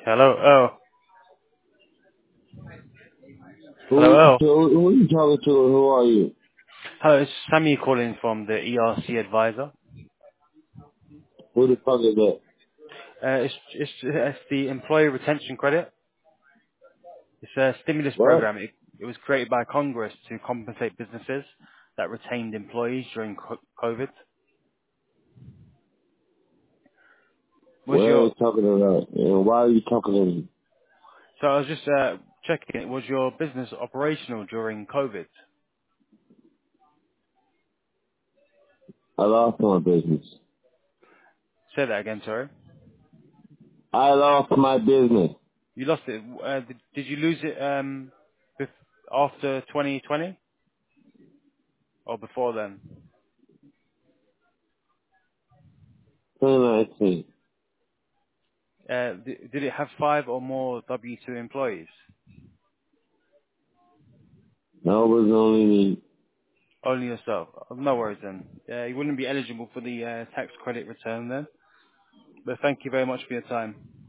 Hello. Oh. Hello. Who, Oh. who are you talking to and who are you? Hello. It's Sammy calling from the ERC advisor. Who the fuck is that? It's the employee retention credit. It's a stimulus What? program. It was created by Congress to compensate businesses that retained employees during COVID. Was What are your you talking about? And why are you talking to me? so I was just checking. Was your business operational during COVID? I lost my business. Say that again. Sorry. I lost my business. You lost it. Did you lose it after 2020 or before then? 2019. Did it have 5 or more W-2 employees? No, it was only me. Only yourself. No worries then. You wouldn't be eligible for the tax credit return then. But thank you very much for your time.